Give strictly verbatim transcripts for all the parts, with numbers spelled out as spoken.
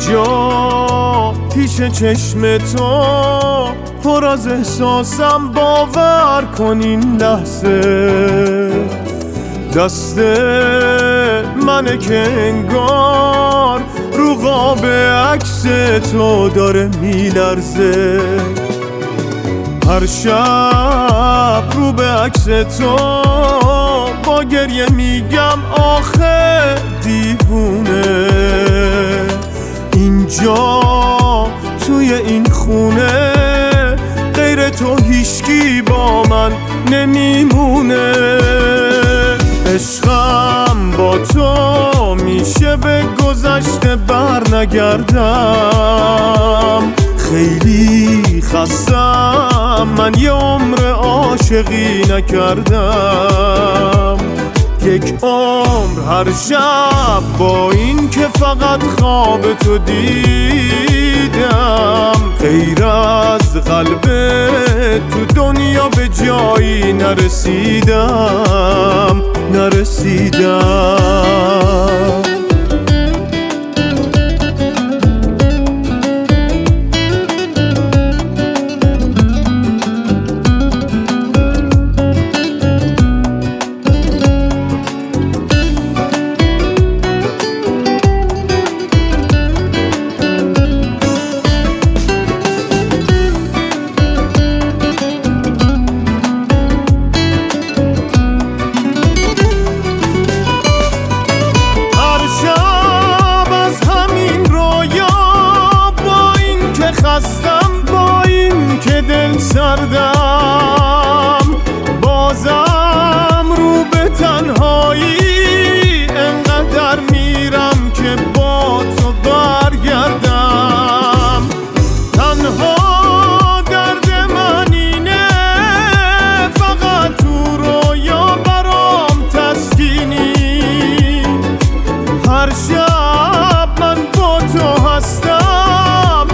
اینجا پیش چشم تو پر از احساسم، باور کن این لحظه دست منه که انگار رو قاب عکس تو داره میلرزه. هر شب رو به عکس تو با گریه میگم آخه دیوونه، اینجا توی این خونه غیر تو هیچکی با من نمیمونه. عشقم با تو میشه به گذشته بر نگردم، خیلی خستم من یه عمر عاشقی نکردم. یک عمر هر شب با این که فقط خواب تو دیدم، غیر از قلب تو دنیا به جایی نرسیدم نرسیدم. خستم با این که دل سردم، بازم رو به تنهایی انقدر میرم که با تو برگردم. تنها درد من اینه فقط تو رویا برام تسکینی، هر شب من با تو هستم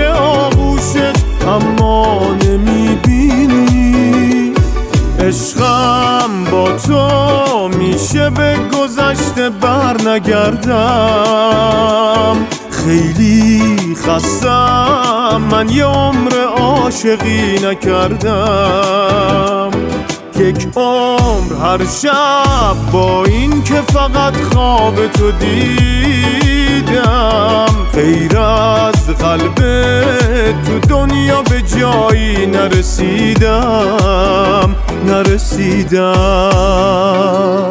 اما نمیبینی. عشقم با تو میشه به گذشته بر نگردم، خیلی خستم من یه عمر عاشقی نکردم. یک عمر هر شب با این که فقط خواب تو دیدم، غیر از قلب تو دنیا به جایی نرسیدم نرسیدم.